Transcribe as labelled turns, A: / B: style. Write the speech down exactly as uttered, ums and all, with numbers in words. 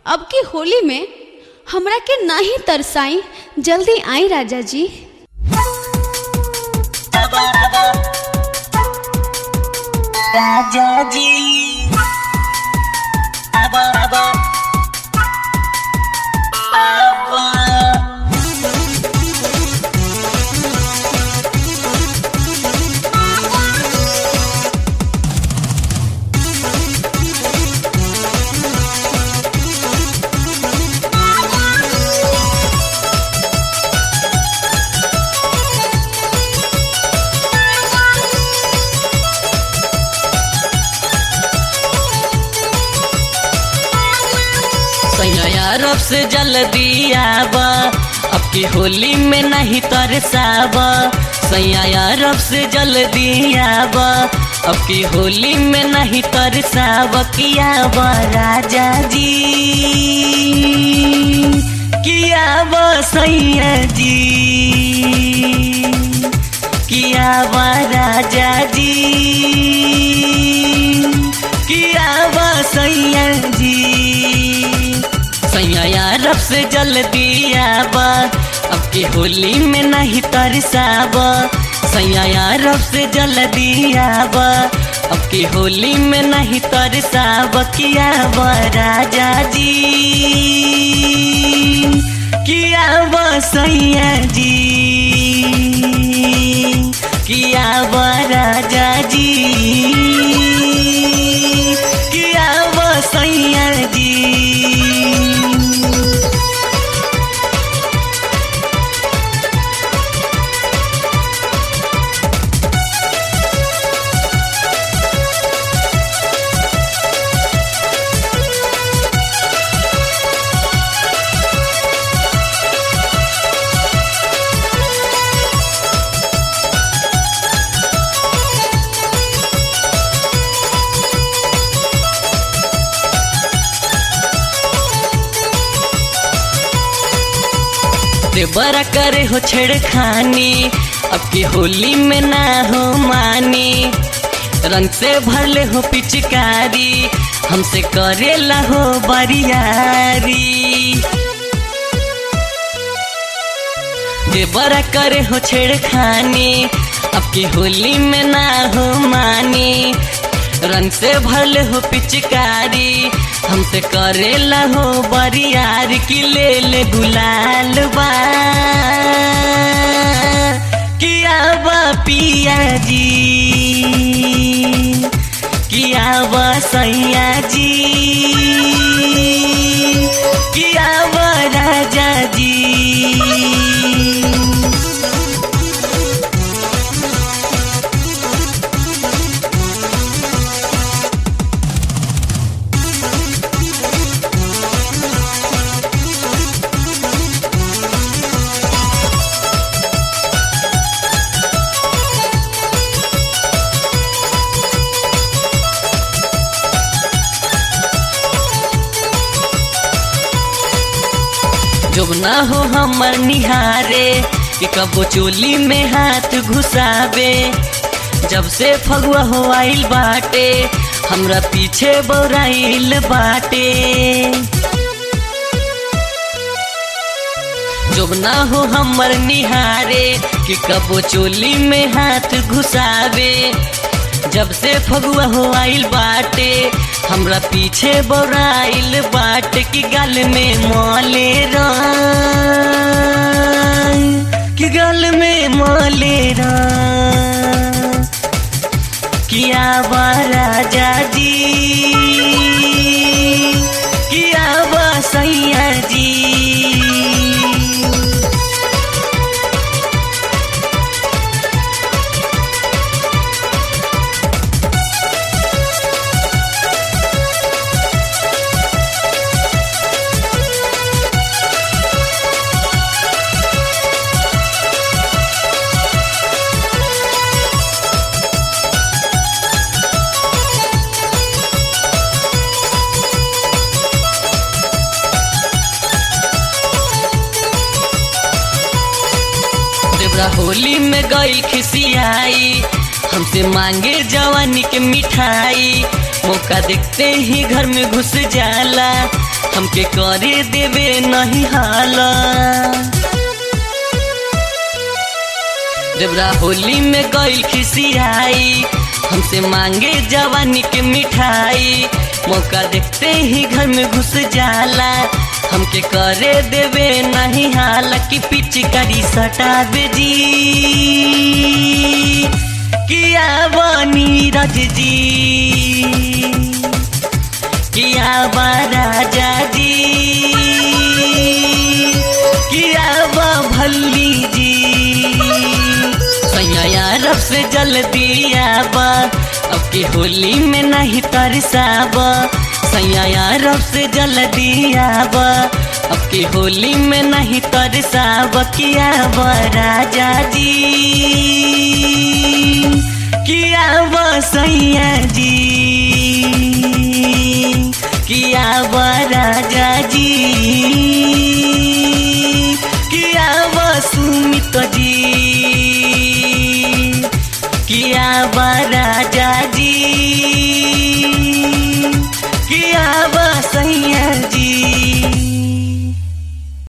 A: अब की होली में हमरा के नहीं तरसाई, जल्दी आई राजा जी।
B: राजा जी आबा आबा आबा
C: रब से जल्दी आवा, अब की होली में नहीं तरसावा। सैया रब से जल्दी आवा, अब की होली में नहीं तरसावा। किया बा राजा जी, किया बा सैया जी, किया बा राजा जी, किया बा सैया जी। सैया रब से जल्दी आवा, अब की होली में नहीं तरसावा। सैया रब से जल्दी आवा, अब की होली में नहीं तरसावा। किया बा राजा जी, किया बा सैया जी, किया बा राजा जी, किया बा सैया जी। बड़ा करे हो छेड़खानी, अब की होली में ना हो मानी। रंग से भरले हो पिचकारी, हमसे करेला हो बरियारी। जे बड़ा करे हो छेड़खानी, अब की होली में ना हो मानी। रंग से भरले हो पिचकारी, हमसे करेला हो बरियार। की ले ले गुलाल बा, किया बा पिया जी, किया बा सैया जी, किया बा राजा जी। जब ना हो हमर निहारे, कि कबो चोली में हाथ घुसावे। जब से फगुआ हो आइल बाटे, हमरा पीछे बौराइल बाटे। जब ना हो हमर निहारे, कि कबो चोली में हाथ घुसावे। जब से फगुआ हो आइल बाटे, हमरा पीछे बौराइल बाट। की गल में मोले रंग, की गल में मोले रंग। किया बा राजा जी, किया बा सैया जी। होली में गई खिसियाई, हमसे मांगे जवानी के मिठाई। मौका देखते ही घर में घुस जाला, हमके करे देवे नहीं हाला। देवरा होली में गइल खिसियाई, हमसे मांगे जवानी के मिठाई, मौका देखते ही घर में घुस जाला, हमके करे देवे नहीं हाला। कि पिचकारी सटावे जी किया बनी रज जी, किया बा राजा जी, किया बा भल्ली जी। सैया रब से जल्दी आबा, अब की होली में नहीं तरसाबा। सैया रब से जल्दी आबा, अब की होली में नहीं तरसाबा। किया बा राजा जी, किया बा सैया जी, किया बा राजा जी, किया बा सुमित जी, किया बा राजा